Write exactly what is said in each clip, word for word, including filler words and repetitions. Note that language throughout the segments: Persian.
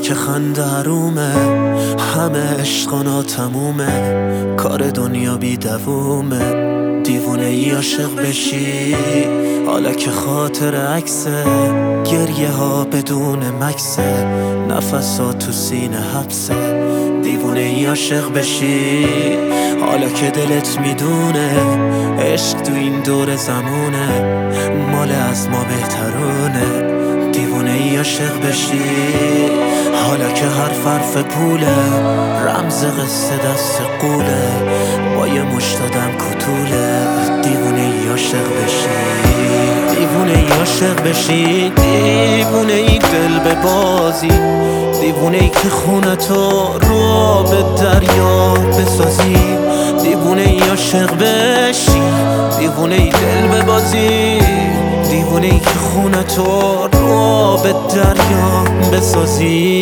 که خنده حرومه، همه عشقانا تمومه، کار دنیا بی دوومه. دیوونه ای عاشق بشی حالا که خاطر عکسه، گریه ها بدون مکسه، نفسا تو سینه حبسه. دیوونه ای عاشق بشی حالا که دلت میدونه، عشق تو این دور زمونه، مال از ما بهترونه. دیوونه ای عاشق بشی حالا که هر حرف پوله، رمز قصه دست قوله، با یه مشت آدم کتوله. دیوونه ای عاشق بشی، دیوونه ای عاشق بشی، دیوونه ای دل به بازی، دیوونه ای که خونه تو رو به دریا بسازی. دیوونه ای عاشق بشی، دیوونه ای دل به بازی، دیوونه ای که خونه تو رو به دریا بسازی.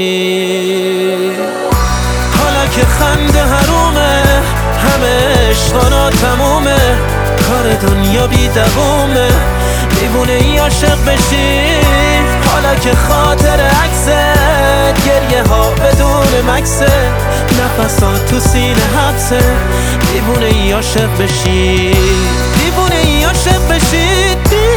حالا که خنده حرومه، همه عشقانا تمومه، کار دنیا بی دوومه. دیوونه ای عاشق بشی حالا که خاطر عکسه، گریه ها بدون مکسه، نفسا تو سینه حبسه. دیوونه ای عاشق بشی، دیوونه ای عاشق بشی.